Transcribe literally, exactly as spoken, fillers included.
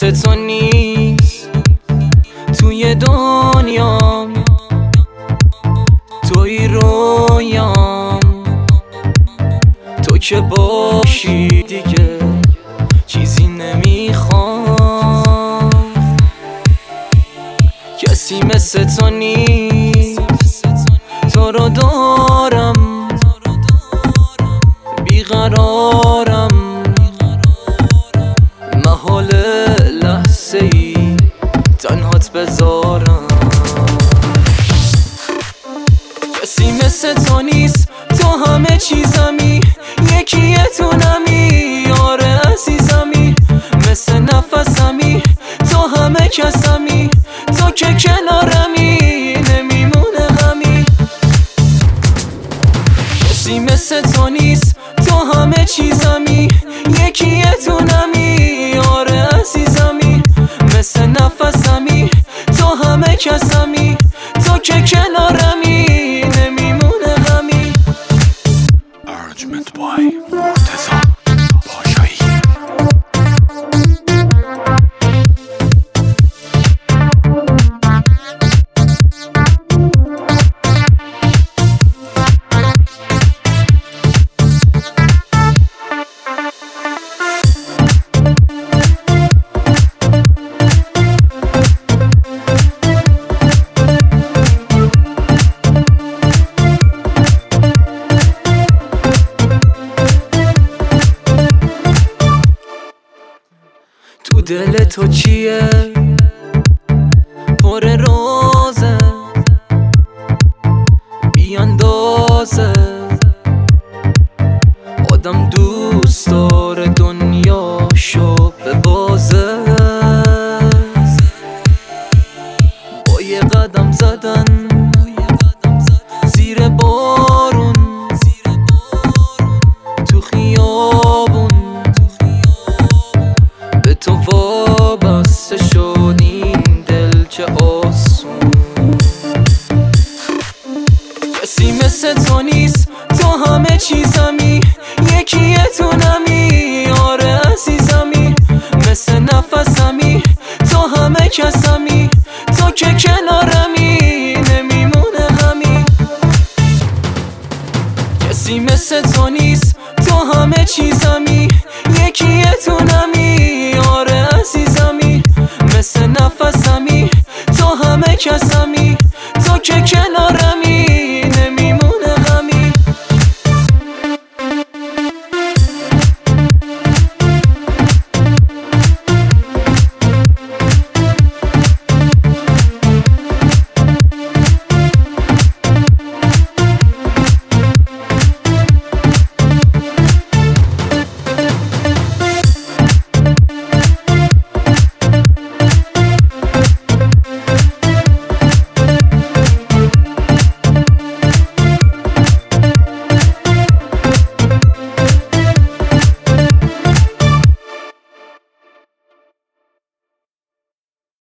مثل تو نیست توی دنیام، توی رویام. تو که باشی دیگه چیزی نمیخوام. کسی مثل تو نیست، تو رو دارم بیقرارم. محال لحظه ای تنهات بذارم. کسی مثل تو نیست، تو همه چیزمی، یکیتونمی. آره عزیزمی، مثل نفسمی، تو همه کسمی. تو که کنارمی نمیمونه غمی. کسی مثل تو نیست، تو همه چیزمی، یکیتونمی. آره عزیزمی، مثل نفسمی، تو همه کسمی. تو که کنارمی نمیمونه غمی. Arrangement by مرتضی پاشایی. تو دل تو چیه پر رازه بی اندازه. آدم دوست داره دنیاشو به بازه. با یه قدم زدن زیر بارون تو خیابون، به تو وابسته شد این دل چه آسون. کسی مثل تو نیست، تو همه چیزمی، یکیتونمی. آره عزیزمی، مثل نفسمی، تو همه کسمی. تو که کنارمی نمیمونه غمی. کسی مثل تو نیست، تو همه چیزمی،